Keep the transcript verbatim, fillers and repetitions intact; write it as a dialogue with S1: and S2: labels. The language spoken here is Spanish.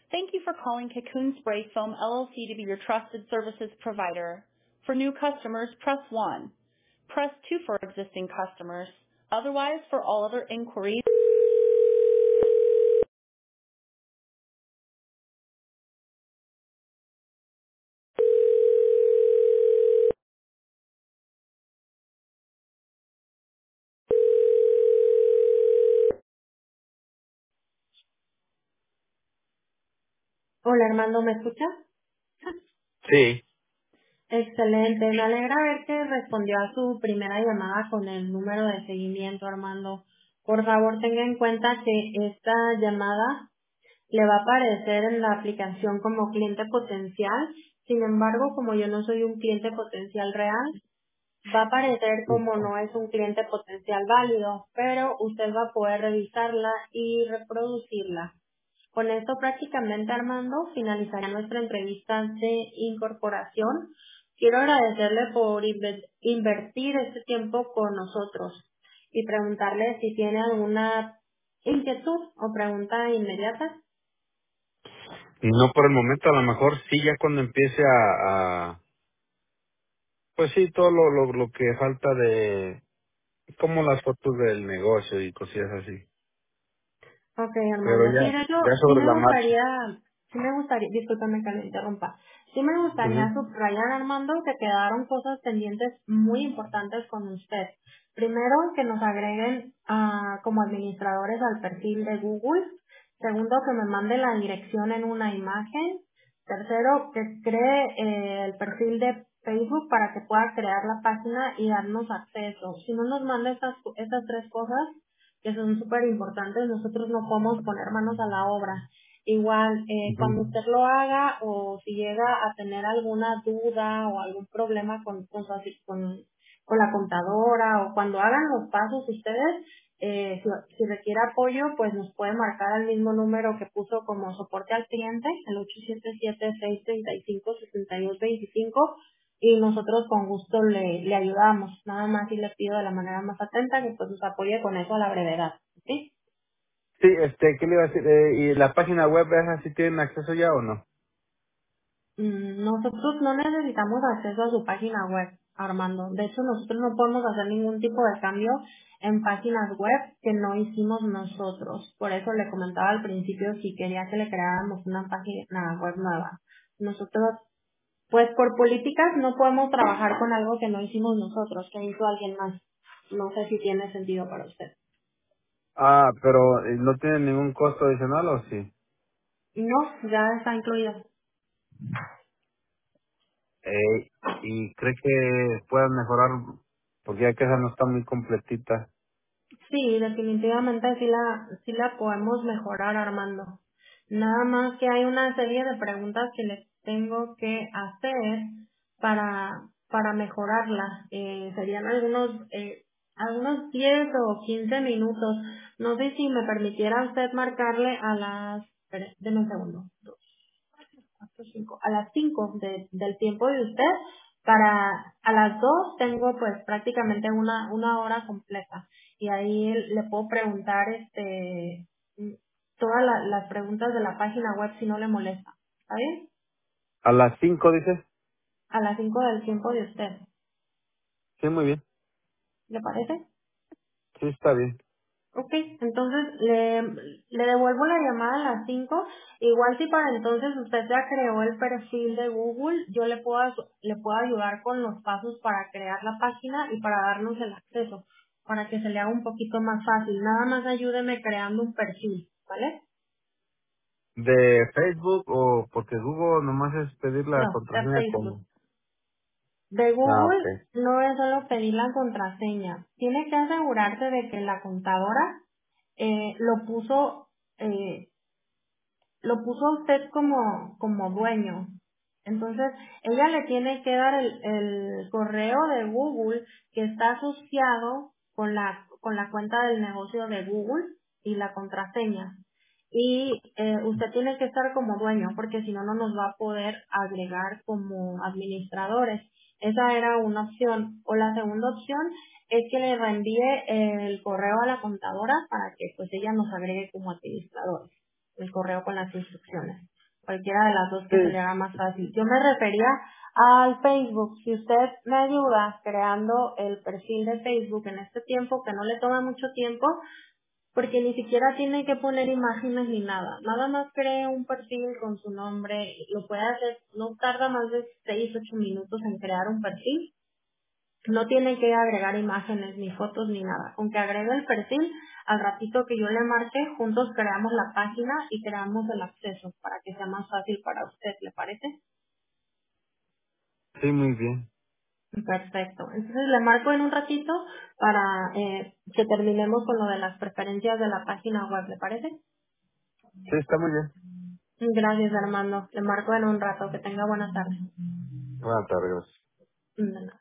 S1: Thank you for calling Cocoon Spray Foam L L C to be your trusted services provider. For new customers, press one. Press two for existing customers. Otherwise, for all other inquiries. Hola Armando, ¿me escucha?
S2: Sí.
S1: Excelente, me alegra ver que respondió a su primera llamada con el número de seguimiento, Armando. Por favor, tenga en cuenta que esta llamada le va a aparecer en la aplicación como cliente potencial. Sin embargo, como yo no soy un cliente potencial real, va a aparecer como no es un cliente potencial válido, pero usted va a poder revisarla y reproducirla. Con esto prácticamente, Armando, finalizaría nuestra entrevista de incorporación. Quiero agradecerle por inver- invertir este tiempo con nosotros y preguntarle si tiene alguna inquietud o pregunta inmediata.
S2: No por el momento, a lo mejor sí, ya cuando empiece a, a pues sí, todo lo, lo, lo que falta de, como las fotos del negocio y cosillas así.
S1: Ok,
S2: Pero
S1: Armando. Sí,
S2: ya,
S1: de hecho,
S2: ya
S1: sí
S2: sobre
S1: me
S2: la marcha.
S1: gustaría, sí me gustaría, discúlpame que le interrumpa, sí me gustaría
S2: Ujú.
S1: subrayar, Armando, que quedaron cosas pendientes muy importantes con usted. Primero, que nos agreguen ah, como administradores al perfil de Google. Segundo, que me mande la dirección en una imagen. Tercero, que cree eh, el perfil de Facebook para que pueda crear la página y darnos acceso. Si no nos manda estas, estas tres cosas, que son súper importantes, nosotros no podemos poner manos a la obra. Igual, eh,
S2: Ujú.
S1: cuando usted lo haga o si llega a tener alguna duda o algún problema con, con, su asi- con, con la contadora o cuando hagan los pasos ustedes, eh, si, si requiere apoyo, pues nos puede marcar al mismo número que puso como soporte al cliente, el ocho siete siete, seis tres cinco, seis dos dos cinco, y nosotros con gusto le, le ayudamos. Nada más y le pido de la manera más atenta que pues nos apoye con eso a la brevedad. ¿Sí?
S2: Sí, este, ¿qué le iba a decir? Eh, ¿Y la página web, esa sí tienen acceso ya o no?
S1: Mm, Nosotros no necesitamos acceso a su página web, Armando. De hecho, nosotros no podemos hacer ningún tipo de cambio en páginas web que no hicimos nosotros. Por eso le comentaba al principio si quería que le creáramos una página web nueva. Nosotros, pues por políticas no podemos trabajar con algo que no hicimos nosotros, que hizo alguien más. No sé si tiene sentido para usted.
S2: Ah, pero eh, ¿no tiene ningún costo adicional o sí?
S1: No, ya está incluido.
S2: Eh, ¿Y cree que puedan mejorar? Porque ya que esa no está muy completita.
S1: Sí, definitivamente sí la, sí la podemos mejorar, Armando. Nada más que hay una serie de preguntas que les tengo que hacer para, para mejorarla. Eh, serían algunos, eh, algunos diez o quince minutos. No sé si me permitiera usted marcarle a las, espere, deme un segundo. cuatro, cinco, a las cinco de, del tiempo de usted, para a las dos tengo pues prácticamente una, una hora completa y ahí le puedo preguntar este mm, todas la- las preguntas de la página web si no le molesta. ¿Está bien?
S2: ¿A las cinco dices?
S1: A las cinco del tiempo de usted.
S2: Sí, muy bien.
S1: ¿Le parece?
S2: Sí, está bien.
S1: Ok, entonces le, le devuelvo la llamada a las cinco. Igual si para entonces usted ya creó el perfil de Google, yo le puedo, asu- le puedo ayudar con los pasos para crear la página y para darnos el acceso, para que se le haga un poquito más fácil. Nada más ayúdeme creando un perfil, ¿vale?
S2: ¿De Facebook o porque Google nomás es pedir la
S1: No, de
S2: contraseña
S1: Facebook.
S2: como?
S1: De
S2: Ah,
S1: Google
S2: ok.
S1: no es solo pedir la contraseña. Tiene que asegurarse de que la contadora eh, lo puso eh, lo puso usted como, como dueño. Entonces, ella le tiene que dar el, el correo de Google que está asociado con la, con la cuenta del negocio de Google y la contraseña. Y eh, usted tiene que estar como dueño porque si no, no nos va a poder agregar como administradores. Esa era una opción. O la segunda opción es que le reenvíe el correo a la contadora para que pues ella nos agregue como administradores el correo con las instrucciones. cualquiera de las dos
S2: Sí,
S1: que se le haga más fácil. Yo me refería al Facebook. Si usted me ayuda creando el perfil de Facebook en este tiempo, que no le toma mucho tiempo, porque ni siquiera tiene que poner imágenes ni nada. Nada más cree un perfil con su nombre, lo puede hacer, no tarda más de seis ocho minutos en crear un perfil. No tiene que agregar imágenes, ni fotos, ni nada. Con que agregue el perfil, al ratito que yo le marque, juntos creamos la página y creamos el acceso para que sea más fácil para usted, ¿le parece?
S2: sí, muy bien.
S1: Perfecto. Entonces le marco en un ratito para eh, que terminemos con lo de las preferencias de la página web, ¿le parece?
S2: Sí, está muy bien.
S1: Gracias, Armando. Le marco en un rato. Que tenga buena tarde.
S2: Buenas tardes.
S1: De nada.